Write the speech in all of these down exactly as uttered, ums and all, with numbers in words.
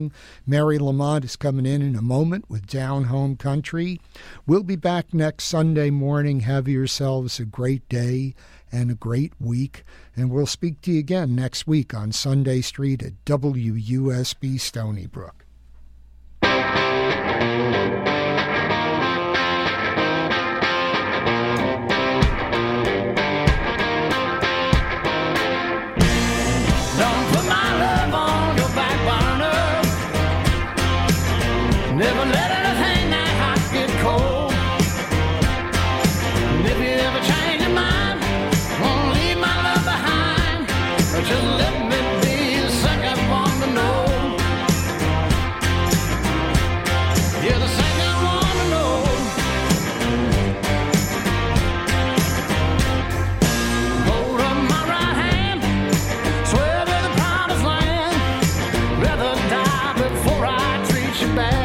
Mary Lamont is coming in in a moment with Down Home Country. We'll be back next Sunday morning. Have yourselves a great day and a great week. And we'll speak to you again next week on Sunday Street at W U S B Stony Brook. Never let anything that hot get cold. And if you ever change your mind, won't leave my love behind, but just let me be the second one to know. You're the second one to know. Hold up my right hand, swear to the promised land, rather die before I treat you bad.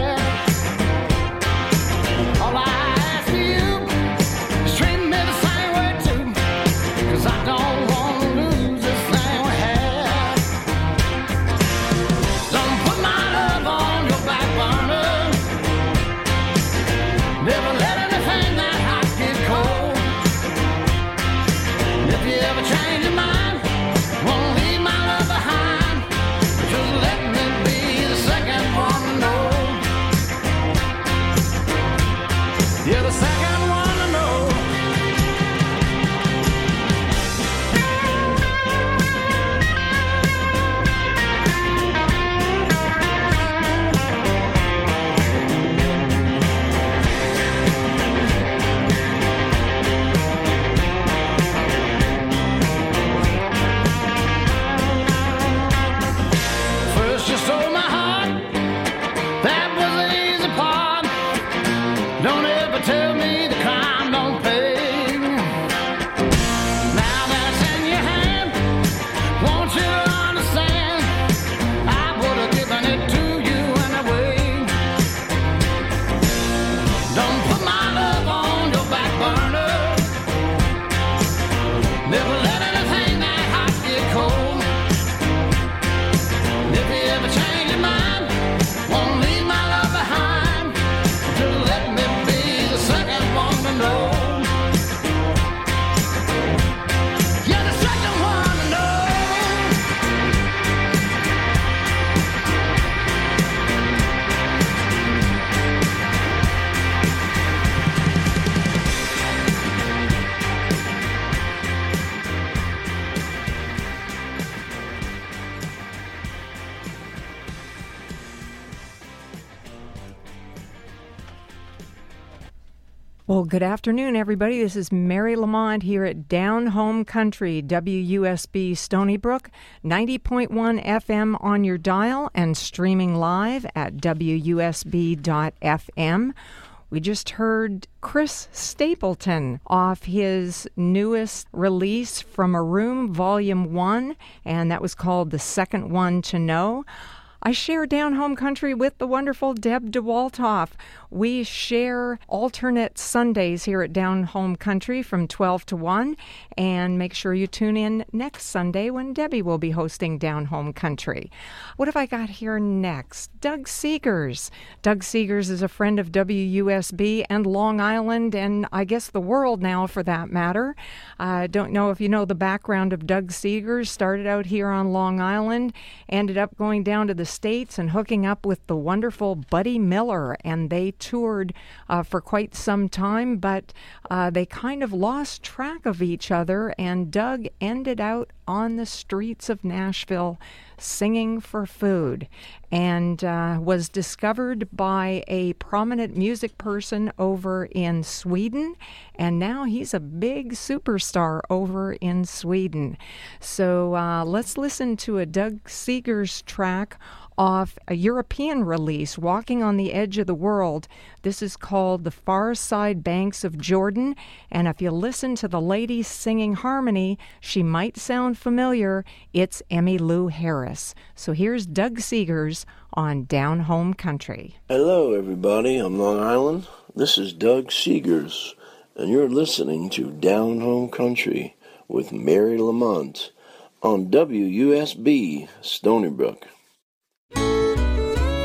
Well, good afternoon, everybody. This is Mary Lamont here at Down Home Country, W U S B Stony Brook, ninety point one F M on your dial and streaming live at W U S B dot F M. We just heard Chris Stapleton off his newest release, From a Room, Volume one, and that was called The Second One to Know. I share Down Home Country with the wonderful Deb DeWaltoff. We share alternate Sundays here at Down Home Country from twelve to one, and make sure you tune in next Sunday when Debbie will be hosting Down Home Country. What have I got here next? Doug Seegers. Doug Seegers is a friend of W U S B and Long Island, and I guess the world now for that matter. I uh, don't know if you know the background of Doug Seegers. Started out here on Long Island, ended up going down to the States and hooking up with the wonderful Buddy Miller, and they toured uh, for quite some time, but uh, they kind of lost track of each other, and Doug ended out on the streets of Nashville singing for food, and uh, was discovered by a prominent music person over in Sweden, and now he's a big superstar over in Sweden. So uh, let's listen to a Doug Seegers track off a European release, Walking on the Edge of the World. This is called The Far Side Banks of Jordan, and if you listen to the lady singing harmony, she might sound familiar. It's Emmylou Harris. So here's Doug Seegers on Down Home Country. Hello, everybody. I'm Long Island. This is Doug Seegers, and you're listening to Down Home Country with Mary Lamont on W U S B Stony Brook.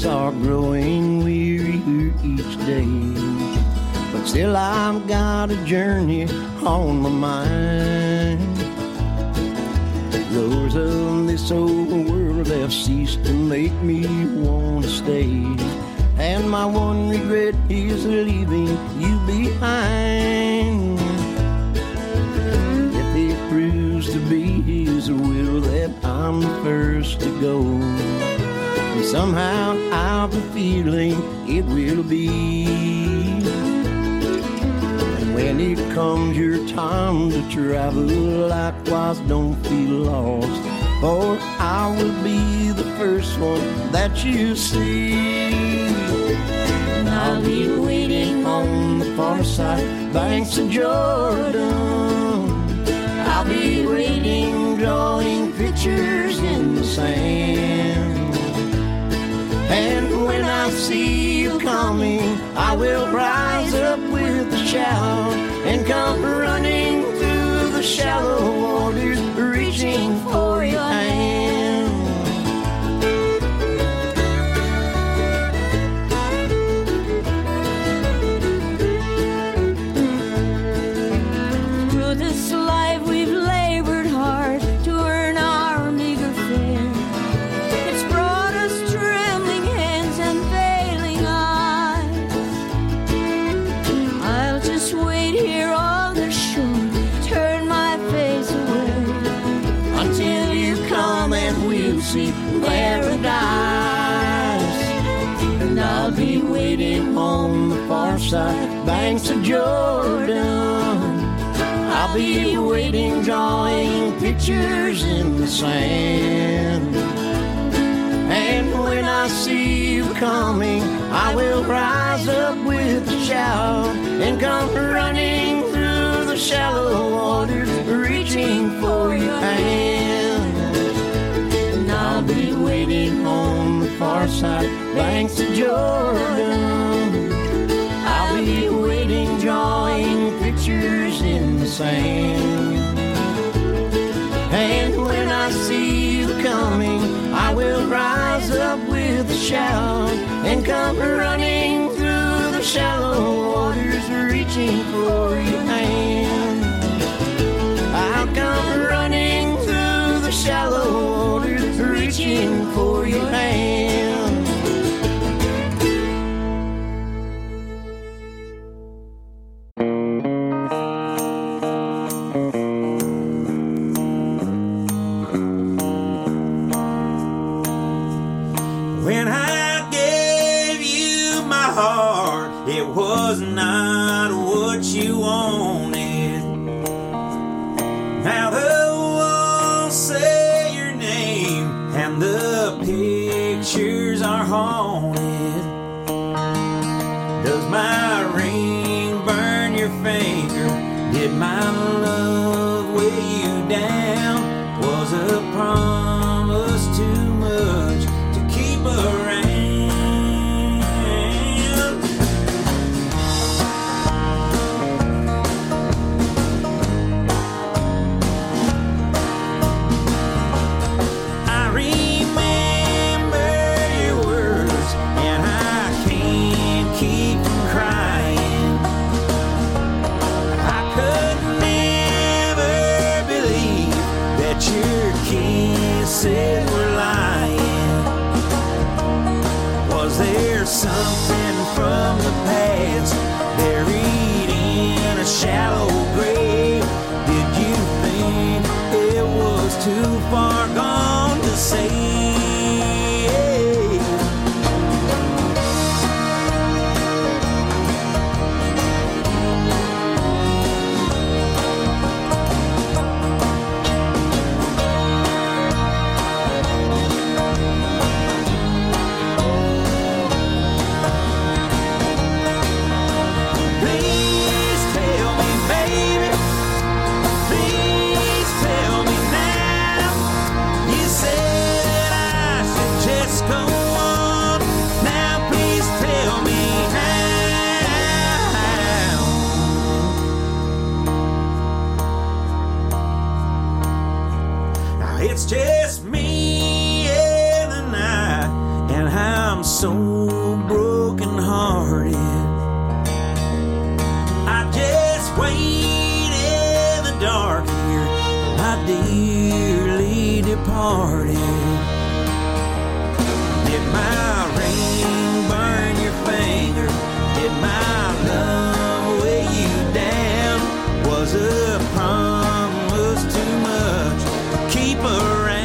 eyes are growing wearier each day, but still I've got a journey on my mind. Lures of this old world have ceased to make me want to stay, and my one regret is leaving you behind. If it proves to be His will that I'm the first to go, and somehow I've a feeling it will be. When it comes your time to travel, likewise don't feel lost, for I will be the first one that you see. And I'll be waiting on the far side banks of Jordan. I'll be waiting, drawing pictures in the sand. And when I see you coming, I will rise up with a shout and come running through the shallow waters, reaching for your hand. Through this life we've labored hard to earn our meager fare. It's brought us trembling hands and failing eyes. I'll just wait here on the shore, turn my face away, Until you come and we'll see paradise. And I'll be waiting on the far side banks of Jordan. I'll be waiting, drawing pictures in the sand. And when I see you coming, I will rise up with a shout and come running through the shallow waters, reaching for your hand. And I'll be waiting on the far side banks of Jordan. I'll be waiting, drawing pictures in the sand. And when I see you coming, I will rise up with a shout and come running through the shallow waters, reaching for your hand. I'll come running through the shallow waters, reaching for your hand. When I gave you my heart, it was not what you wanted. Now the walls say your name and the pictures are haunted. Does my ring burn your finger? Did my love weigh you down? Was a promise too much to keep around? I remember your words, and I can't keep from crying. I could never believe that your kisses were lying. Was there something from the past buried in a shallow grave? Did you think it was too far gone to say? Please tell me, baby. Please tell me now. You said I should just go on. Now please tell me how. Now it's just me and the night, and I'm so so broken-hearted. I just wait in the dark here, my dearly departed. Did my ring burn your finger? Did my love weigh you down? Was a promise too much? Keep around.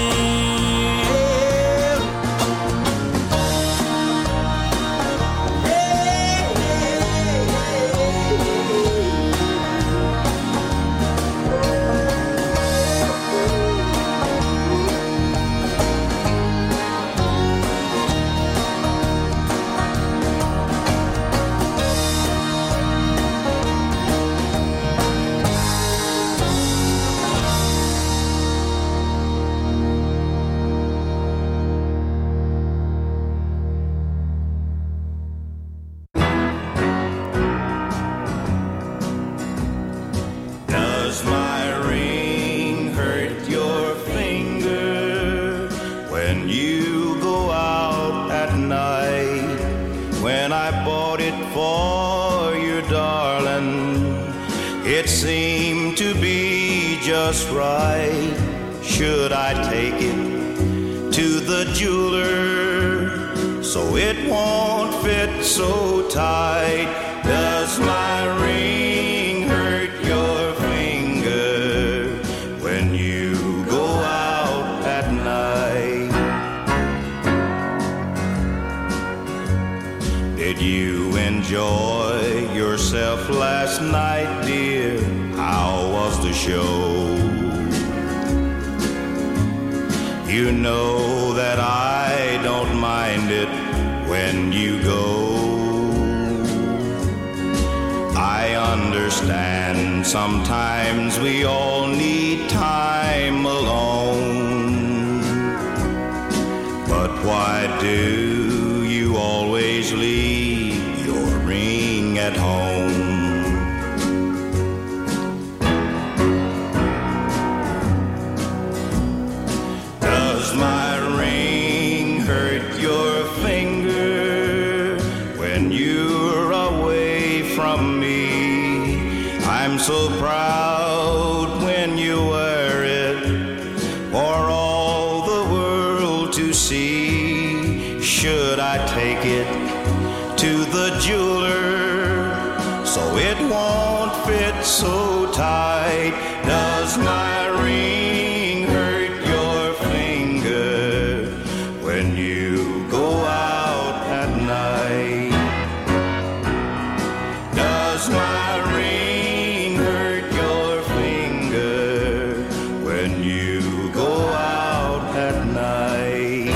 Just right. Should I take it to the jeweler so it won't fit so tight? Does my ring hurt your finger when you go out at night? Did you enjoy yourself last night, dear? How was the show? You know that I don't mind it when you go. I understand sometimes we all need time alone. But why do you always leave your ring at home? My ring hurt your finger when you're away from me? I'm so proud when you wear it for all the world to see. Should I take it to the jeweler so it won't fit so tight? Does my ring hurt your finger when you go out at night? Does my ring hurt your finger when you go out at night?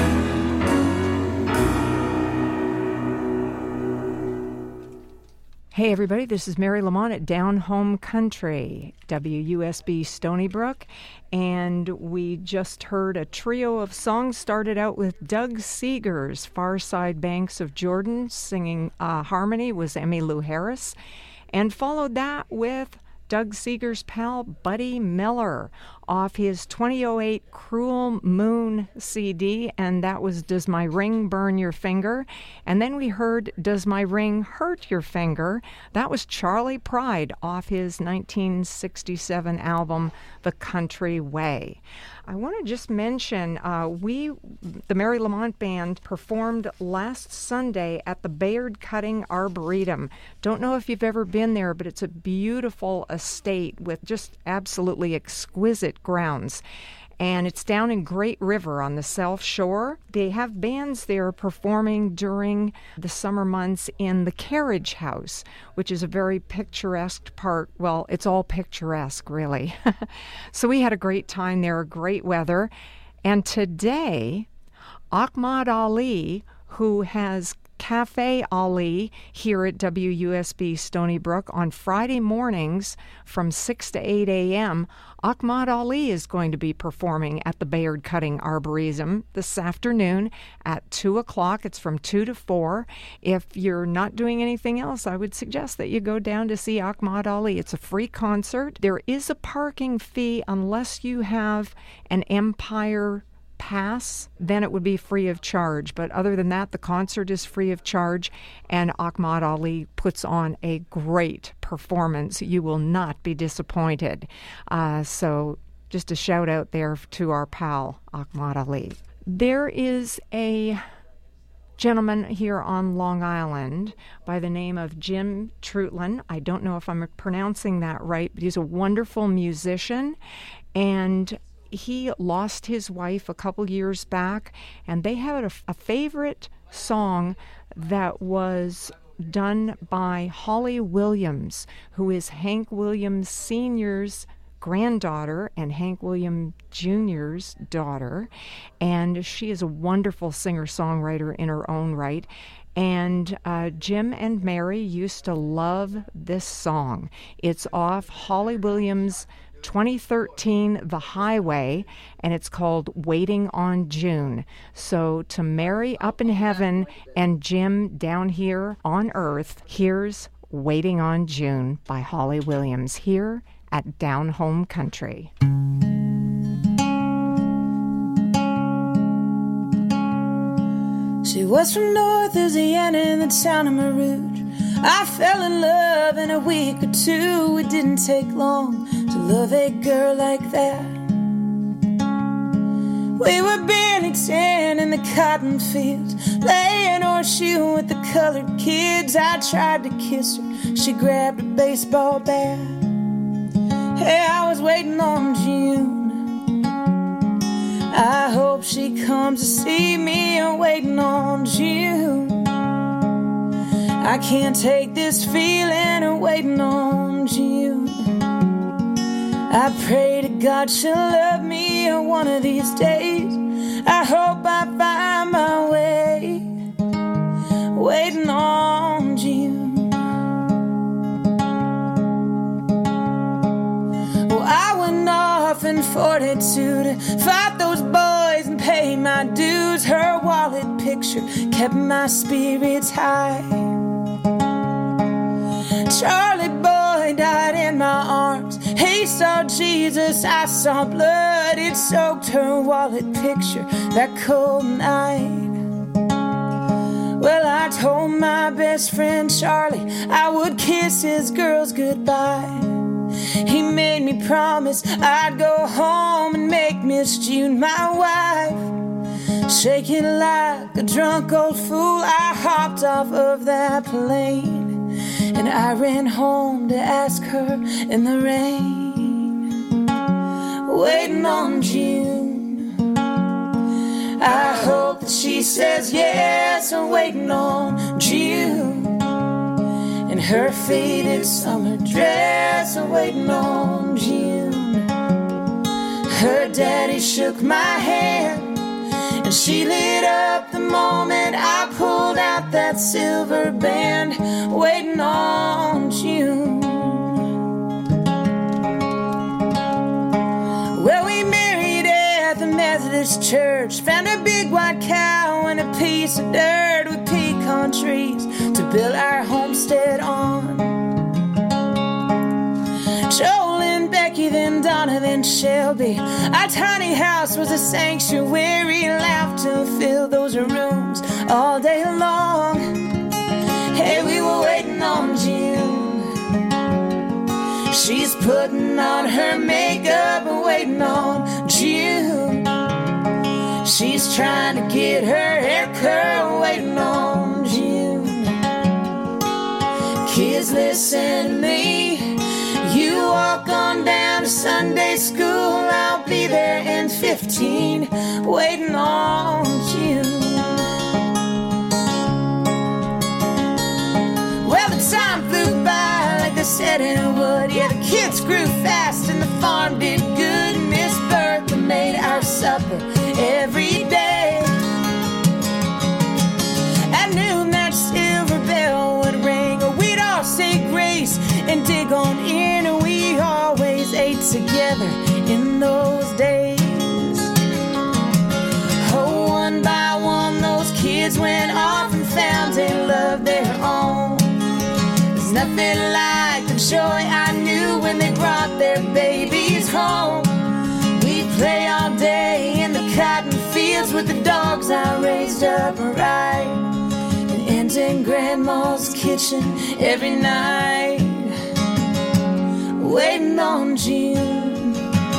Hey everybody, this is Mary Lamont at Down Home Country, W U S B Stony Brook, and we just heard a trio of songs. Started out with Doug Seeger's Far Side Banks of Jordan. Singing uh, harmony was Emmylou Harris, and followed that with Doug Seeger's pal Buddy Miller off his twenty oh eight Cruel Moon C D, and that was Does My Ring Burn Your Finger? And then we heard Does My Ring Hurt Your Finger? That was Charley Pride off his nineteen sixty-seven album The Country Way. I want to just mention, uh, we, the Mary Lamont Band, performed last Sunday at the Bayard Cutting Arboretum. Don't know if you've ever been there, but it's a beautiful estate with just absolutely exquisite grounds. And it's down in Great River on the South Shore. They have bands there performing during the summer months in the Carriage House, which is a very picturesque part. Well, it's all picturesque, really. So we had a great time there, great weather. And today, Ahmad Ali, who has Cafe Ali here at W U S B Stony Brook on Friday mornings from six to eight a.m., Ahmad Ali is going to be performing at the Bayard Cutting Arboretum this afternoon at two o'clock. It's from two to four. If you're not doing anything else, I would suggest that you go down to see Ahmad Ali. It's a free concert. There is a parking fee unless you have an Empire pass, then it would be free of charge. But other than that, the concert is free of charge, and Ahmad Ali puts on a great performance. You will not be disappointed. Uh, so just a shout out there to our pal, Ahmad Ali. There is a gentleman here on Long Island by the name of Jim Trutlin. I don't know if I'm pronouncing that right, but he's a wonderful musician, and he lost his wife a couple years back, and they had a, a favorite song that was done by Holly Williams, who is Hank Williams Senior's granddaughter and Hank Williams Junior's daughter, and she is a wonderful singer-songwriter in her own right. And uh, Jim and Mary used to love this song. It's off Holly Williams' twenty thirteen The Highway, and it's called Waiting on June. So to Mary up in heaven and Jim down here on earth, here's Waiting on June by Holly Williams here at Down Home Country. She was from North Louisiana in the town of Marouge. I fell in love in a week or two. It didn't take long to love a girl like that. We were barely ten in the cotton fields, playing horseshoe with the colored kids. I tried to kiss her, she grabbed a baseball bat. Hey, I was waiting on June. I hope she comes to see me. I'm waiting on June. I can't take this feeling of waiting on June. I pray to God she'll love me one of these days. I hope I find my way waiting on June. I went off in forty-two to fight those boys and pay my dues. Her wallet picture kept my spirits high. Charlie boy died in my arms. He saw Jesus, I saw blood. It soaked her wallet picture that cold night. Well, I told my best friend Charlie I would kiss his girls goodbye. He made me promise I'd go home and make Miss June my wife. Shaking like a drunk old fool, I hopped off of that plane, and I ran home to ask her in the rain, waiting on June. I hope that she says yes, I'm waiting on June. In her faded summer dress, I'm waiting on June. Her daddy shook my hand, and she lit up the moment I pulled out that silver band, waiting on June. Well, we married at the Methodist church, found a big white cow and a piece of dirt with pecan trees to build our homestead on. Joel and Becky, then Donna, then Shelby. Our tiny house was a sanctuary. Laughter filled those rooms all day long. Hey, we were waiting on June. She's putting on her makeup and waiting on June. She's trying to get her hair curled, waiting on June. Kids, listen to me. You walk on down to Sunday school, I'll be there in fifteen, waiting on June. Well, the time flew by like they said it would. Yeah, the kids grew fast and the farm did good. Miss Bertha made our supper every day. At noon that silver bell would ring. We'd all say grace and dig on in. We always ate together in those days. Oh, one by one those kids went off and found a love their own. There's nothing like the joy I knew when they brought their babies home. We'd play all day in the cotton fields. with the dogs I raised up right, and ends in Grandma's kitchen every night, waiting on June.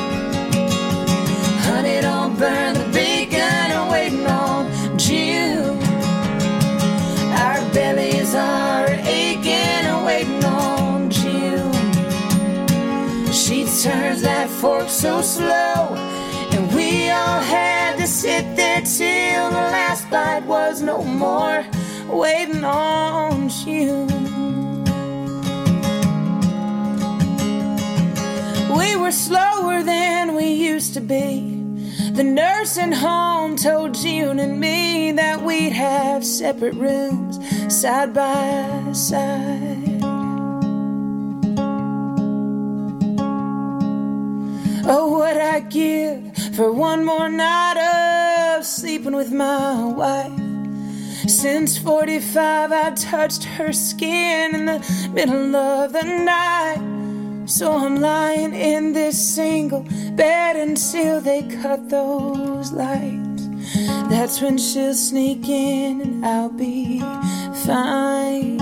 Honey, don't burn the bacon, waiting on June. Our bellies are aching, waiting on June. She turns that fork so slow, and we all had to sit there till the last bite was no more, waiting on June. We were slower than we used to be. The nursing home told June and me that we'd have separate rooms side by side. Oh, what I'd give for one more night of sleeping with my wife. Since forty-five I touched her skin in the middle of the night. So I'm lying in this single bed until they cut those lights. That's when she'll sneak in and I'll be fine.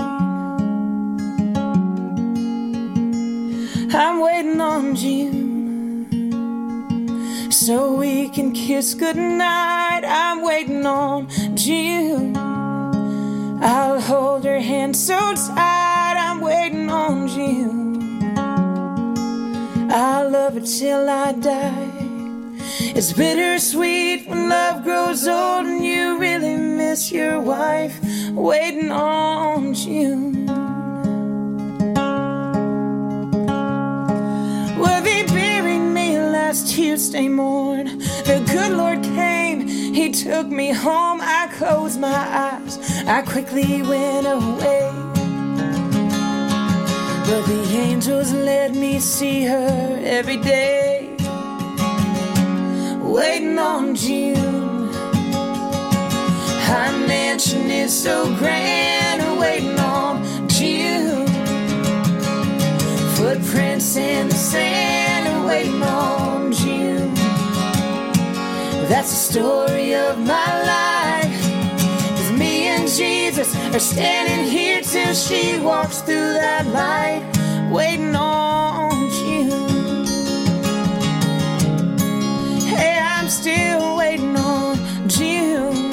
I'm waiting on June so we can kiss goodnight. I'm waiting on June. I'll hold her hand so tight. I'm waiting on June. I'll love her till I die. It's bittersweet when love grows old and you really miss your wife, waiting on June. Well, they buried me last Tuesday morn. The good Lord came, He took me home. I closed my eyes, I quickly went away. But the angels let me see her every day, waiting on June. Her mansion is so grand, waiting on June. Footprints in the sand, waiting on June. That's the story of my life. 'Cause me and Jesus are standing here till she walks through that light, waiting on June. Hey, I'm still waiting on June.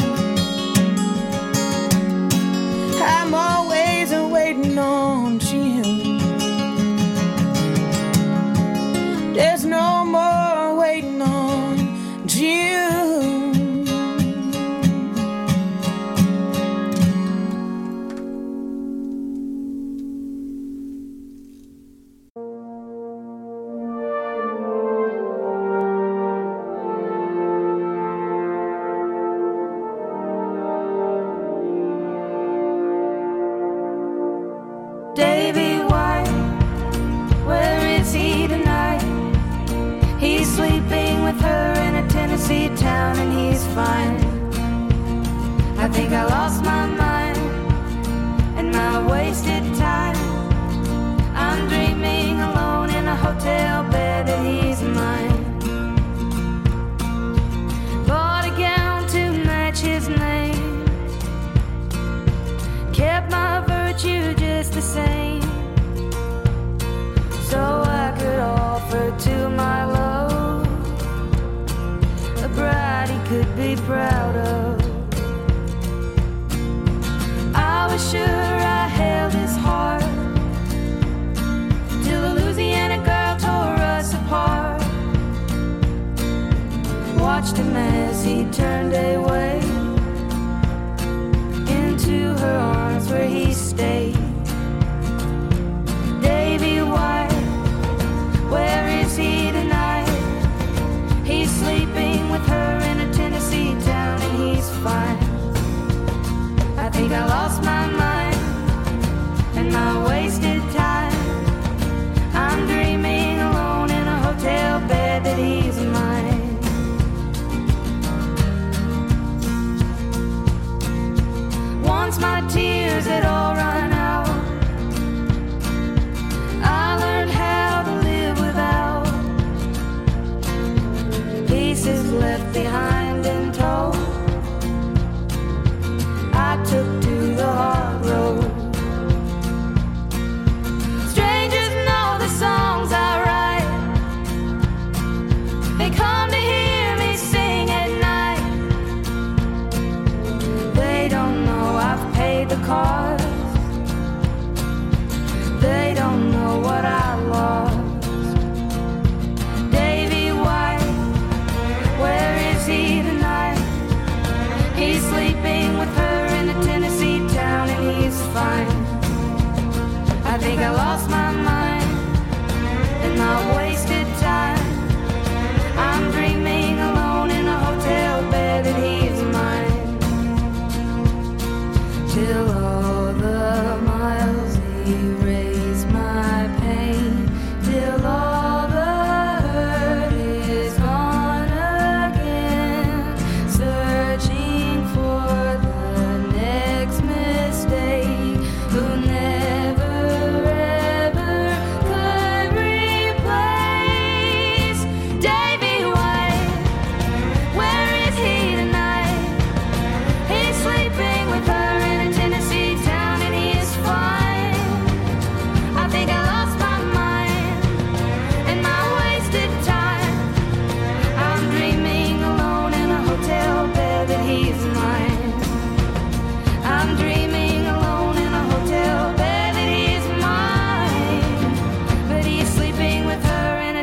I'm always waiting on June. There's no more waiting on June. Davy White, where is he tonight? He's sleeping with her in a Tennessee town and he's fine. I think I lost my mind in my wasted time. I'm dreaming alone in a hotel bed that he's mine. Bought a gown to match his name, kept my virtue just the same, so I could offer to my love a bride he could be proud of. I was sure I held his heart till the Louisiana girl tore us apart. Watched him as he turned away into her arms where he stayed. Davy White, where is he tonight? He's sleeping with her in a Tennessee town and he's fine. I think I lost my mind and my wasted time. I'm dreaming alone in a hotel bed that he's mine. Once my tears had all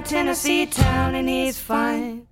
a Tennessee town and he's fine.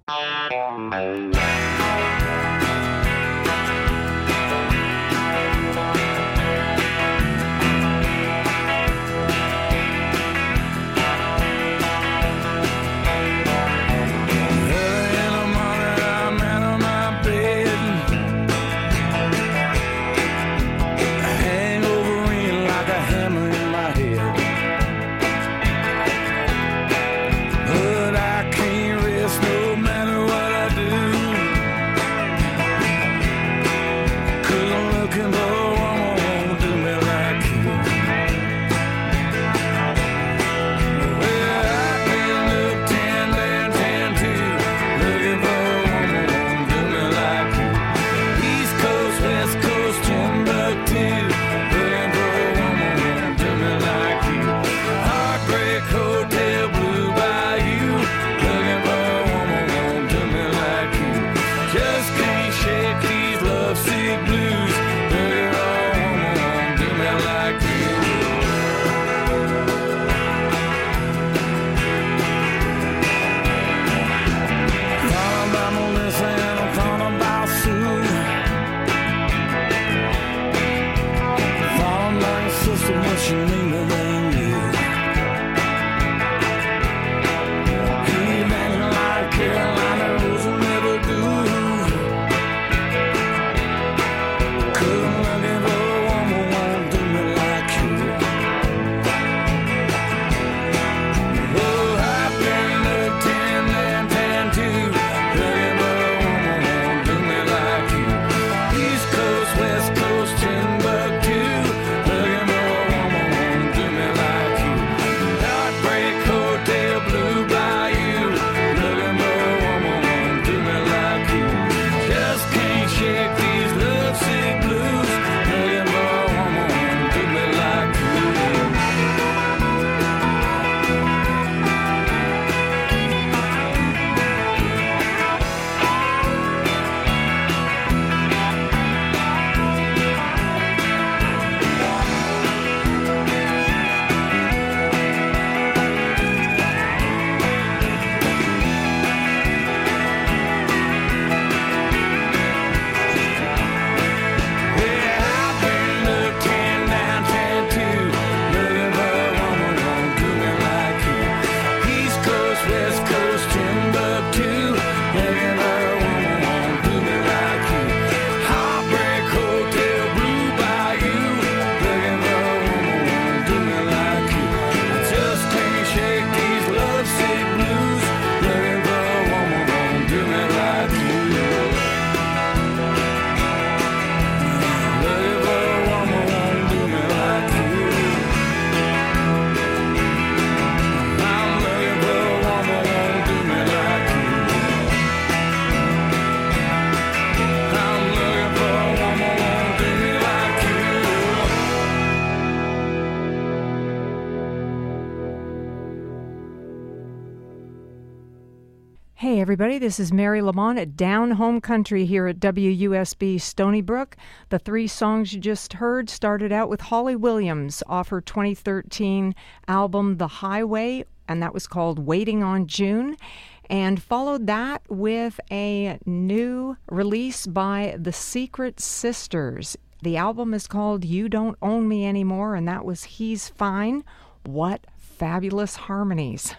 Hey everybody, this is Mary Lamont at Down Home Country here at W U S B Stony Brook. The three songs you just heard started out with Holly Williams off her twenty thirteen album The Highway, and that was called Waiting on June, and followed that with a new release by The Secret Sisters. The album is called You Don't Own Me Anymore, and that was He's Fine. What fabulous harmonies.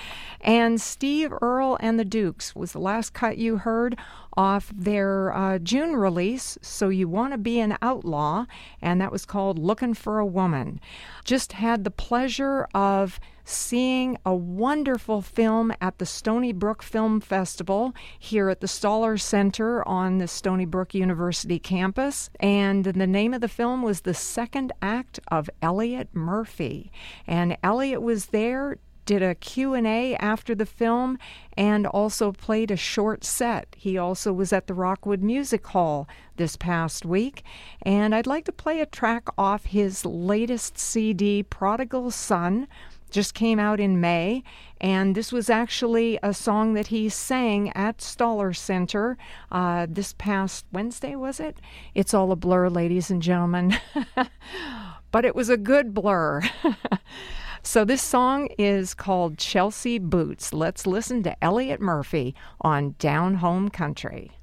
And Steve Earle and the Dukes was the last cut you heard off their uh, June release, So You Want to Be an Outlaw, and that was called Looking for a Woman. Just had the pleasure of seeing a wonderful film at the Stony Brook Film Festival here at the Stoller Center on the Stony Brook University campus, and the name of the film was The Second Act of Elliot Murphy. And Elliot was there, did a Q and A after the film, and also played a short set. He also was at the Rockwood Music Hall this past week, and I'd like to play a track off his latest C D, Prodigal Son. Just came out in May, and this was actually a song that he sang at Stoller Center uh, this past Wednesday, was it? It's all a blur, ladies and gentlemen. But it was a good blur. So this song is called Chelsea Boots. Let's listen to Elliot Murphy on Down Home Country.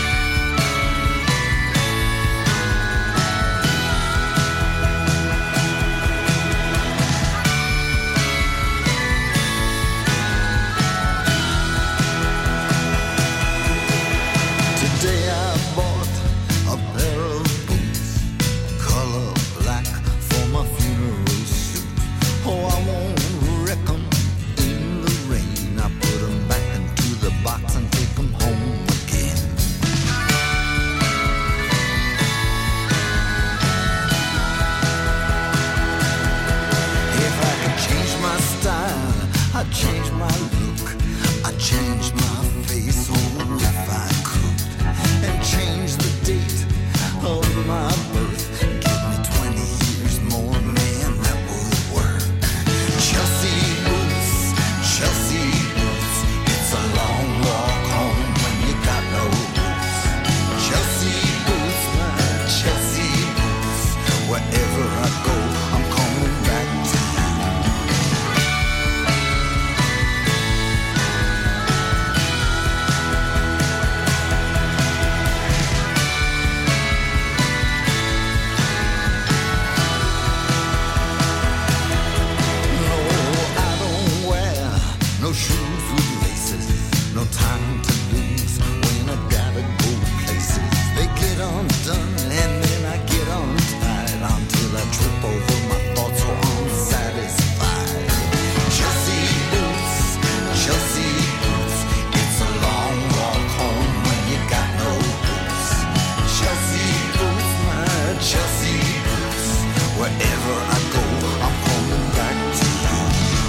Today I bought a pair of boots, color black for my funeral suit. Oh, I won't wreck 'em in the rain. I put 'em back into the box and take 'em home again. If I could change my style, I'd change my look, I'd change my face, oh, if I could, and change the date of my birth. Give me twenty years more, man, that would work. Chelsea boots, Chelsea boots, it's a long walk home when you got no roots. Chelsea boots, my Chelsea boots, wherever I go, I'm coming back to you. No shoes with laces, no time to lose when I gotta go places. They get undone and then I get untied until I trip over my thoughts so unsatisfied. Chelsea boots, Chelsea boots, it's a long walk home when you got no boots. Chelsea boots, my Chelsea boots, wherever I go, I'm coming back to you.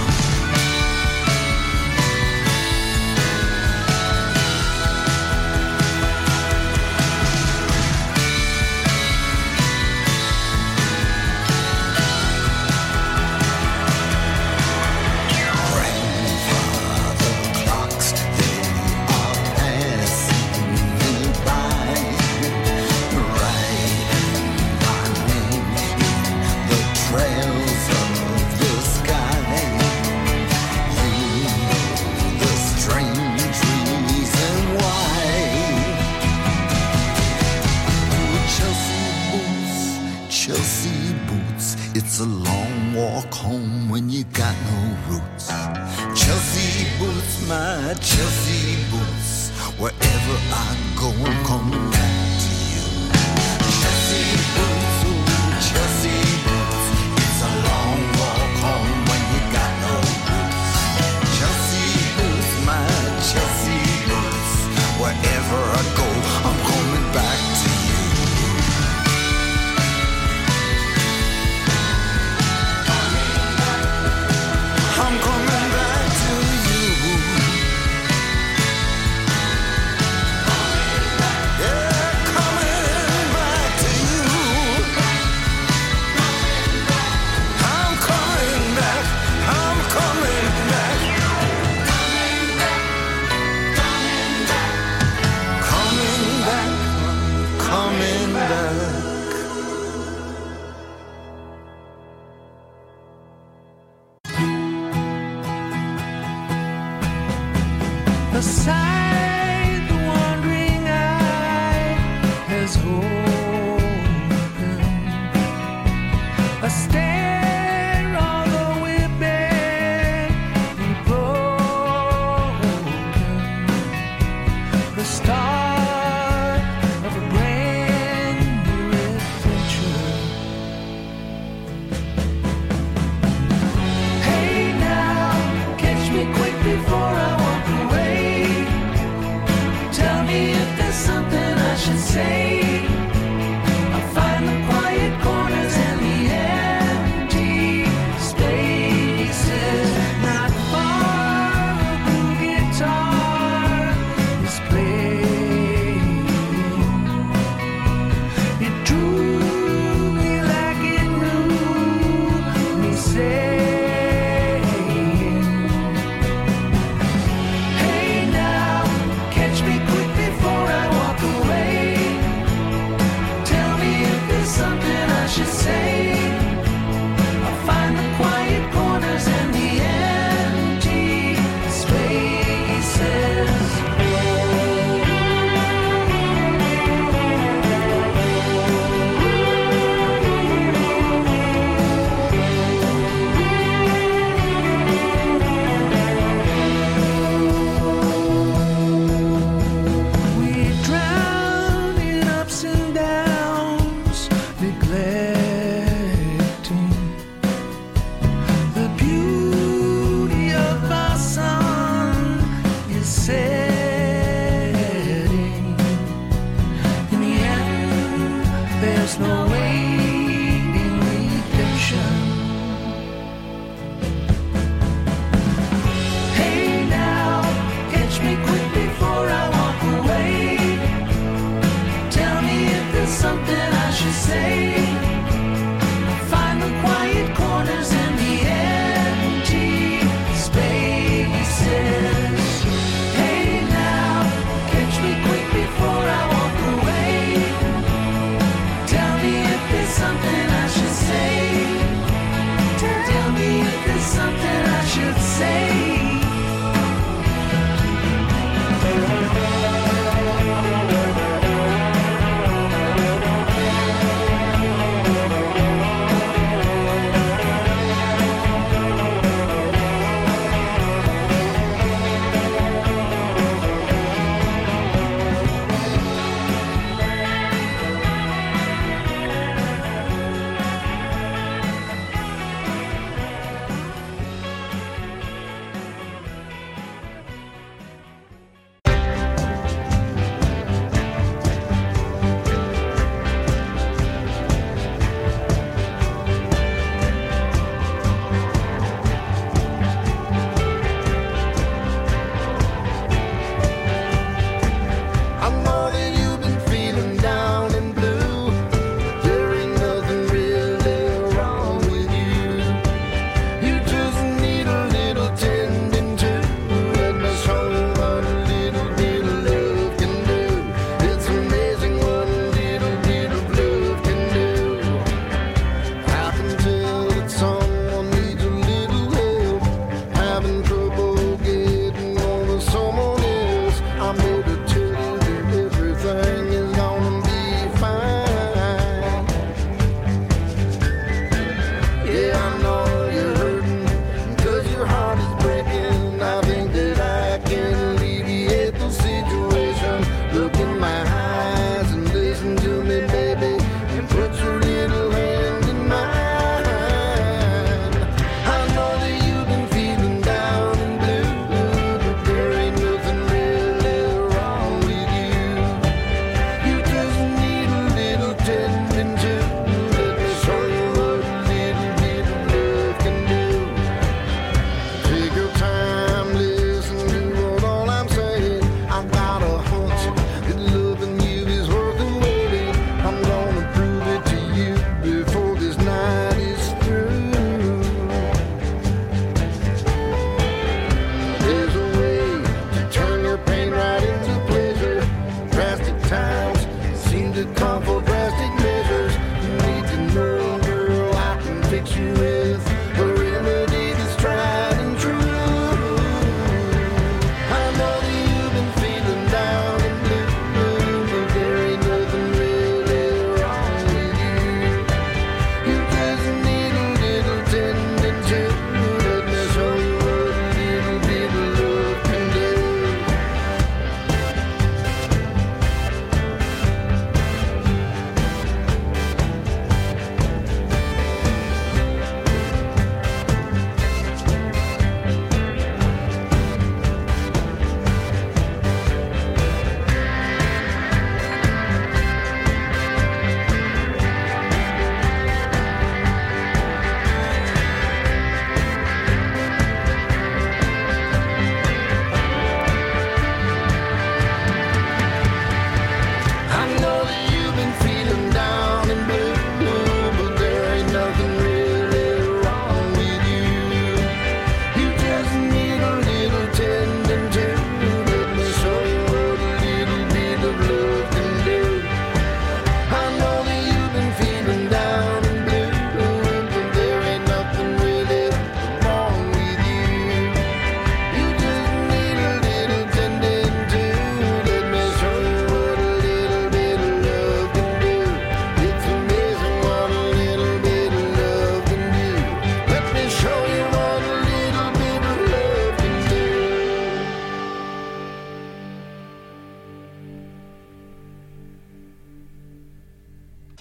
Chelsea boots, it's a long walk home when you got no roots. Chelsea boots, my Chelsea boots, wherever I go, I'm coming back to you. Chelsea boots, ooh, Chelsea boots, it's a long walk home when you got no roots. Chelsea boots, my Chelsea boots, wherever I go, I'm coming back to you. I'm coming back to you. Yeah, coming back to you. I'm coming back. I'm coming back. Coming back. Coming back. Aside the wandering eye has opened a stare, although we've been broken. The start of a brand new adventure. Hey now, catch me quick before I walk away.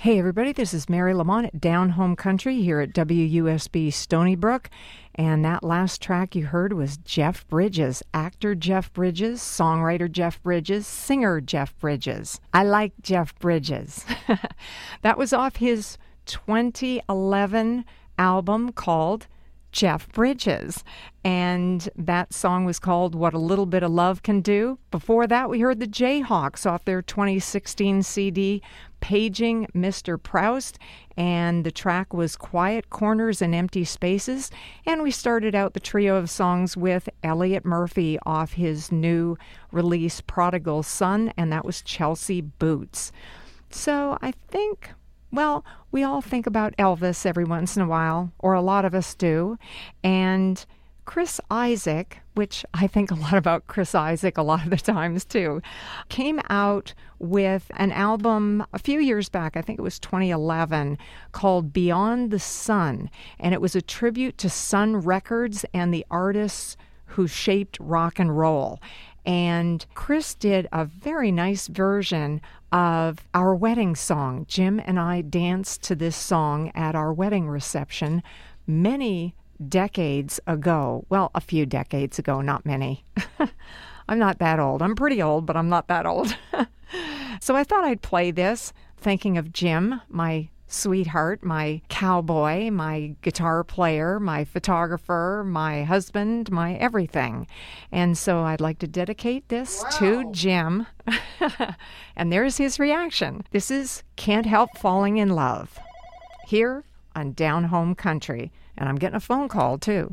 Hey everybody, this is Mary Lamont at Down Home Country here at W U S B Stony Brook. And that last track you heard was Jeff Bridges, actor Jeff Bridges, songwriter Jeff Bridges, singer Jeff Bridges. I like Jeff Bridges. That was off his twenty eleven album called Jeff Bridges. And that song was called What a Little Bit of Love Can Do. Before that, we heard the Jayhawks off their twenty sixteen C D, Paging Mister Proust. And the track was Quiet Corners and Empty Spaces. And we started out the trio of songs with Elliot Murphy off his new release, Prodigal Son. And that was Chelsea Boots. So I think... Well, we all think about Elvis every once in a while, or a lot of us do, and Chris Isaak, which I think a lot about Chris Isaak a lot of the times too, came out with an album a few years back, I think it was twenty eleven, called Beyond the Sun, and it was a tribute to Sun Records and the artists who shaped rock and roll. And Chris did a very nice version of our wedding song. Jim and I danced to this song at our wedding reception many decades ago. Well, a few decades ago, not many. I'm not that old. I'm pretty old, but I'm not that old. So I thought I'd play this, thinking of Jim, my sweetheart, my cowboy, my guitar player, my photographer, my husband, my everything. And so I'd like to dedicate this wow. to Jim. And there's his reaction. This is Can't Help Falling in Love here on Down Home Country. And I'm getting a phone call, too.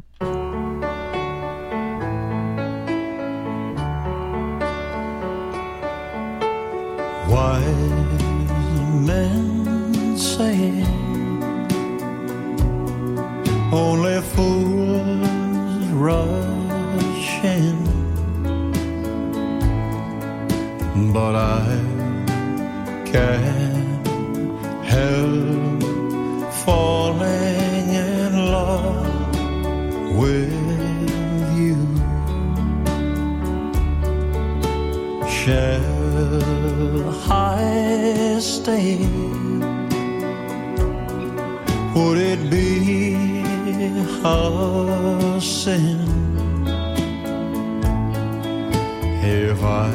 Wise men say only fools rush in, but I can't help falling in love with you. Shall I stay? Would it be a sin if I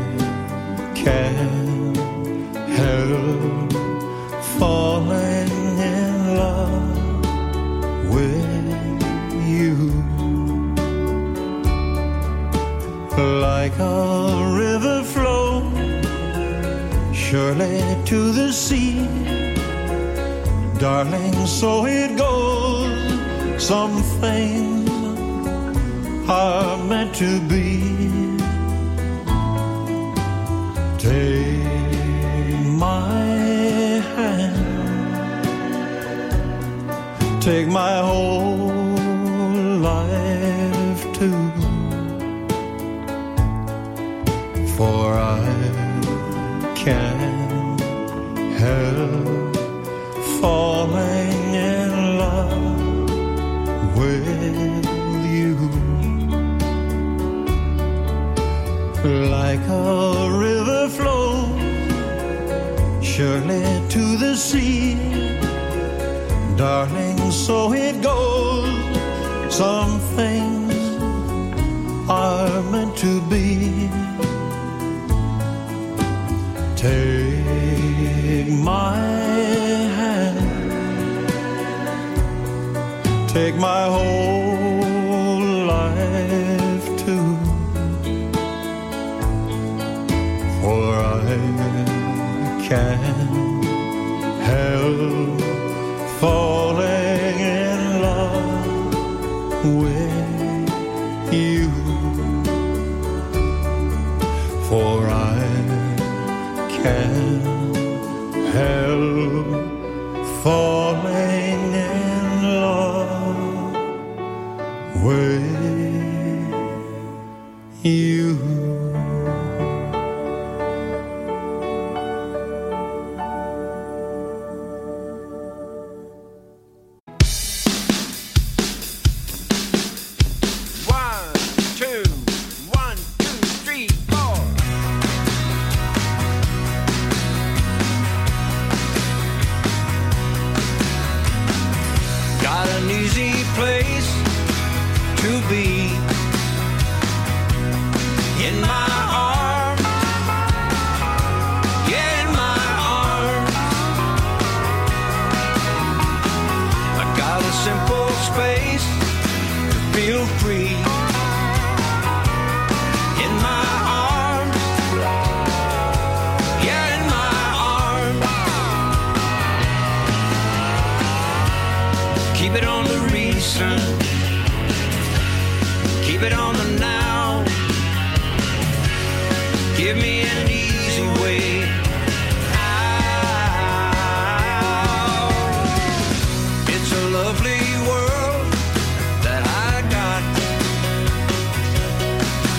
can't help falling in love with you? Like a river flows surely to the sea, darling, so it goes. Some things are meant to be. Take my hand, take my whole life too, for I can't help falling in love with you. Like a river flows surely to the sea, darling, so it goes. Some things are meant to be. Take my hand, take my whole life too, for I can't help falling in love with you, for I can't help falling in love with you.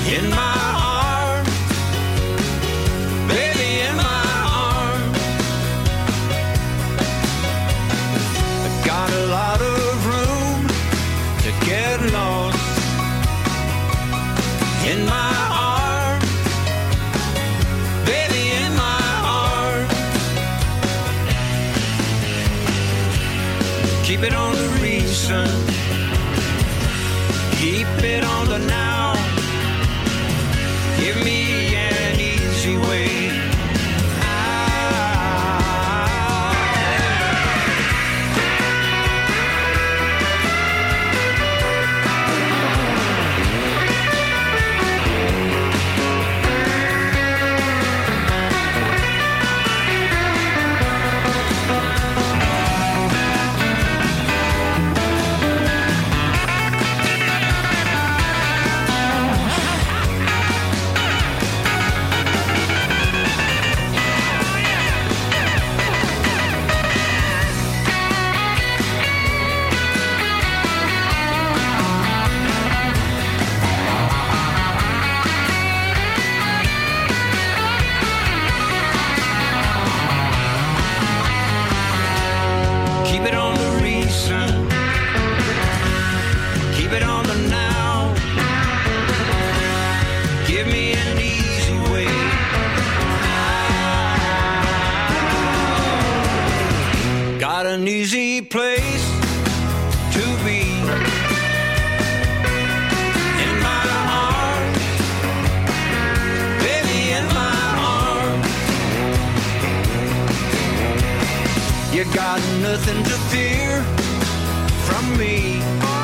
in my arms, baby, in my arms. I got a lot of room to get lost in my arms, baby, in my arms. Keep it on the recent, keep it on the now. Give me an easy way an easy place to be. In my arms, baby, in my arms. You got nothing to fear from me.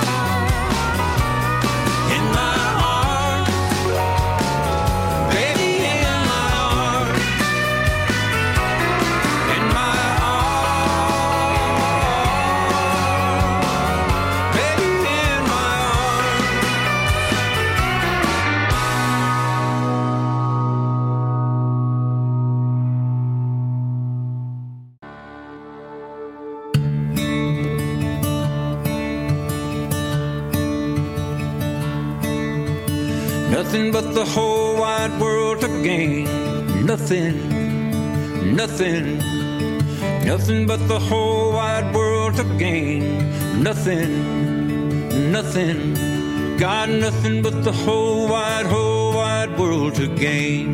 In my arms, baby, in my arms. In my nothing but the whole wide world to gain. Nothing, nothing, nothing but the whole wide world to gain. Nothing, nothing, got nothing but the whole wide, whole wide world to gain.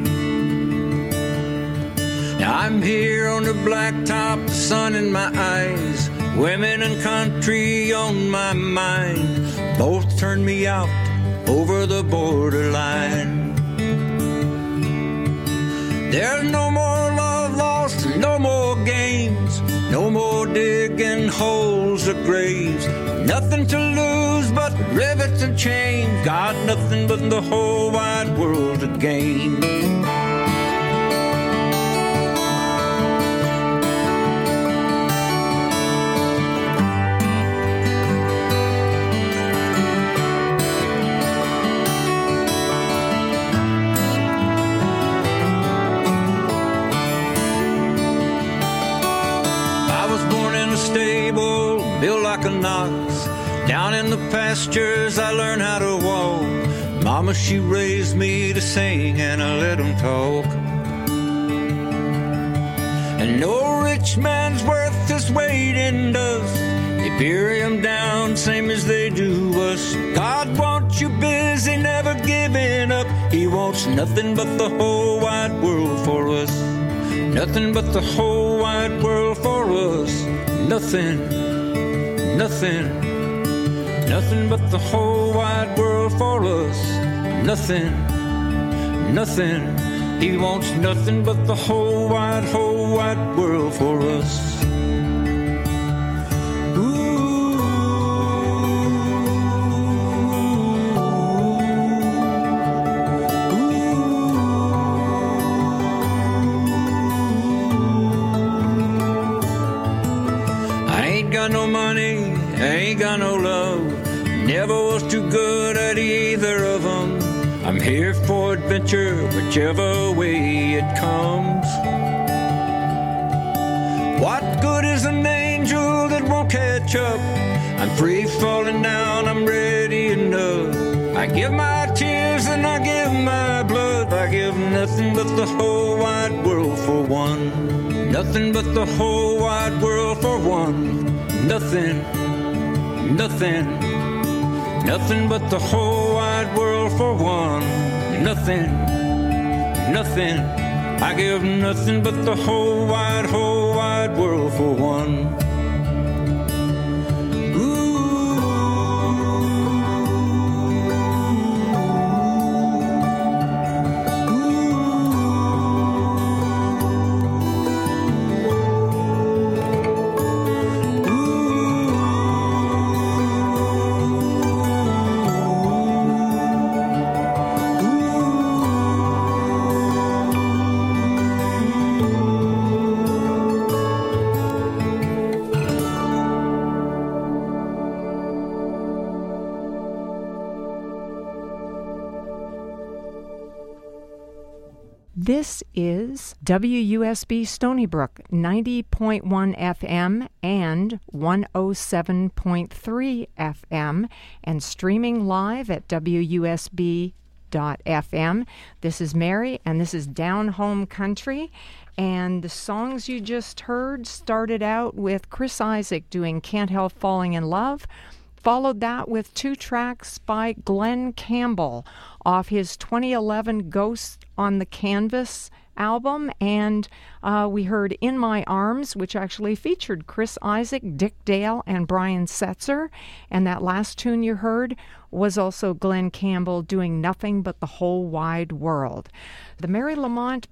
Now I'm here on the blacktop, the sun in my eyes, women and country on my mind. Both turn me out over the borderline. There's no more love lost, no more games, no more digging holes or graves. Nothing to lose but rivets and chains. Got nothing but the whole wide world to gain. Stable, built like an ox. Down in the pastures I learned how to walk. Mama, she raised me to sing and I let them talk. And no rich man's worth his weight in dust. They bury him down same as they do us. God wants you busy, never giving up. He wants nothing but the whole wide world for us. Nothing but the whole wide world for us. Nothing, nothing, nothing but the whole wide world for us. Nothing, nothing, he wants nothing but the whole wide, whole wide world for us. No money, ain't got no love. Never was too good at either of them. I'm here for adventure, whichever way it comes. What good is an angel that won't catch up? I'm free falling down, I'm ready enough. I give my tears and I give love, I give nothing but the whole wide world for one. Nothing but the whole wide world for one. Nothing, nothing, nothing but the whole wide world for one. Nothing, nothing, I give nothing but the whole wide, whole wide world for one. This is W U S B Stony Brook, ninety point one F M and one oh seven point three F M, and streaming live at W U S B dot F M. This is Mary, and this is Down Home Country. And the songs you just heard started out with Chris Isaak doing Can't Help Falling in Love. Followed that with two tracks by Glenn Campbell off his twenty eleven Ghost on the Canvas album. And uh, we heard In My Arms, which actually featured Chris Isaak, Dick Dale, and Brian Setzer. And that last tune you heard was also Glenn Campbell doing Nothing But the Whole Wide World. The Mary Lamont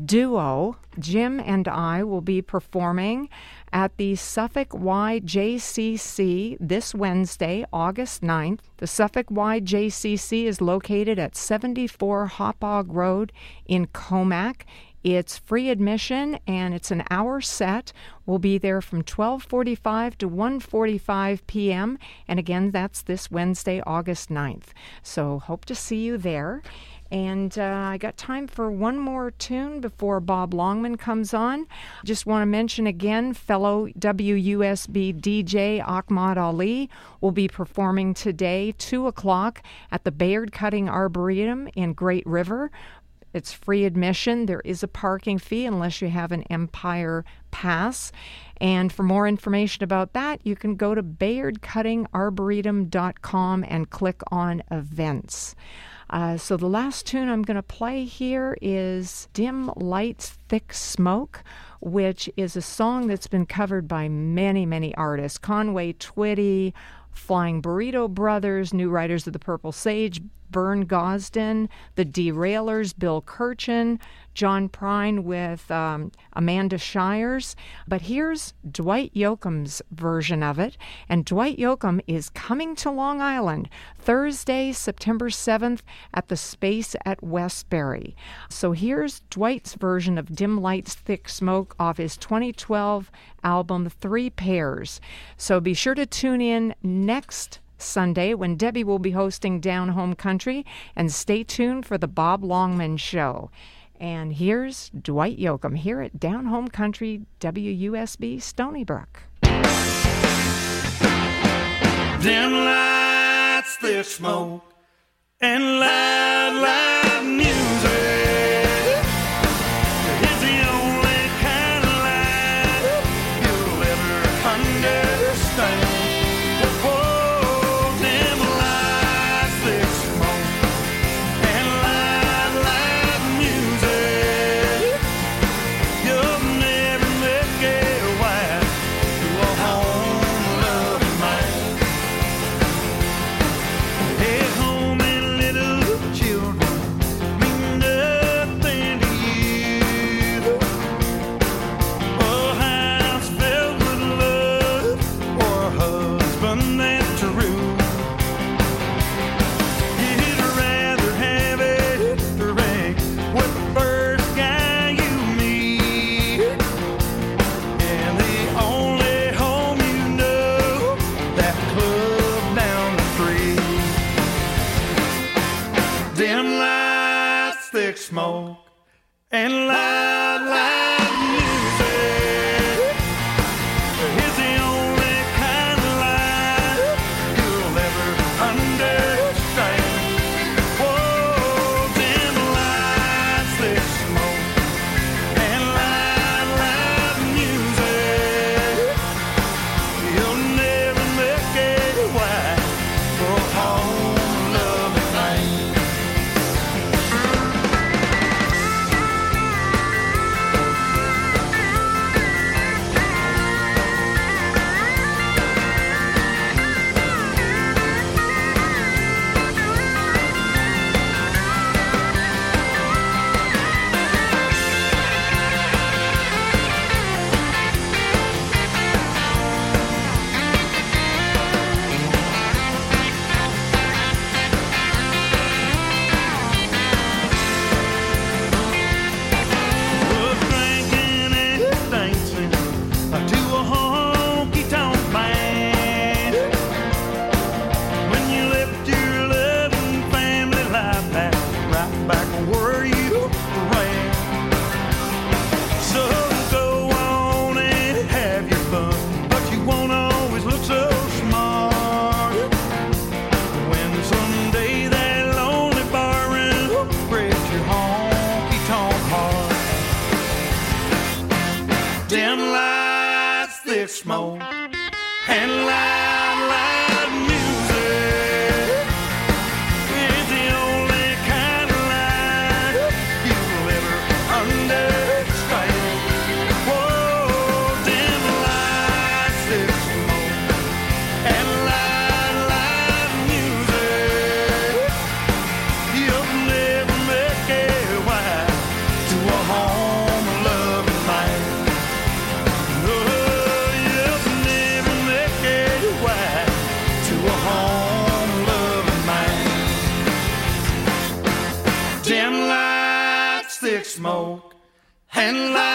duo, Jim and I, will be performing at the Suffolk Y J C C this Wednesday, August ninth. The Suffolk Y J C C is located at seventy-four Hopog Road in Comac. It's free admission, and it's an hour set. We'll be there from twelve forty-five to one forty-five p.m. And again, that's this Wednesday, August ninth. So hope to see you there. And uh, I got time for one more tune before Bob Longman comes on. Just want to mention again, fellow W U S B D J Ahmad Ali will be performing today, two o'clock, at the Bayard Cutting Arboretum in Great River. It's free admission. There is a parking fee unless you have an Empire Pass. And for more information about that, you can go to bayard cutting arboretum dot com and click on events. Uh, so the last tune I'm going to play here is Dim Lights, Thick Smoke, which is a song that's been covered by many, many artists. Conway Twitty, Flying Burrito Brothers, New Riders of the Purple Sage, Vern Gosden, The Derailers, Bill Kirchen, John Prine with um, Amanda Shires. But here's Dwight Yoakam's version of it. And Dwight Yoakam is coming to Long Island Thursday, September seventh at the Space at Westbury. So here's Dwight's version of Dim Lights, Thick Smoke off his twenty twelve album Three Pairs. So be sure to tune in next Sunday when Debbie will be hosting Down Home Country, and stay tuned for the Bob Longman Show. And here's Dwight Yoakam here at Down Home Country, W U S B Stony Brook. Dim lights, thick smoke, and loud, loud music is the only kind of light you'll ever understand. Smoke and loud, loud music is the only kind of light you'll ever understand. Oh, dim back where you ran. So go on and have your fun, but you won't always look so smart. When someday that lonely barroom breaks your honky-tonk heart. Dim lights, thick smoke, and loud, loud music is the only kind of light you'll ever understand. Whoa, dim lights, thick smoke, and loud, loud music. You'll never make it wide to a home loving man. Oh, you'll never make it wide to a home loving man. Dim lights, thick smoke, and light.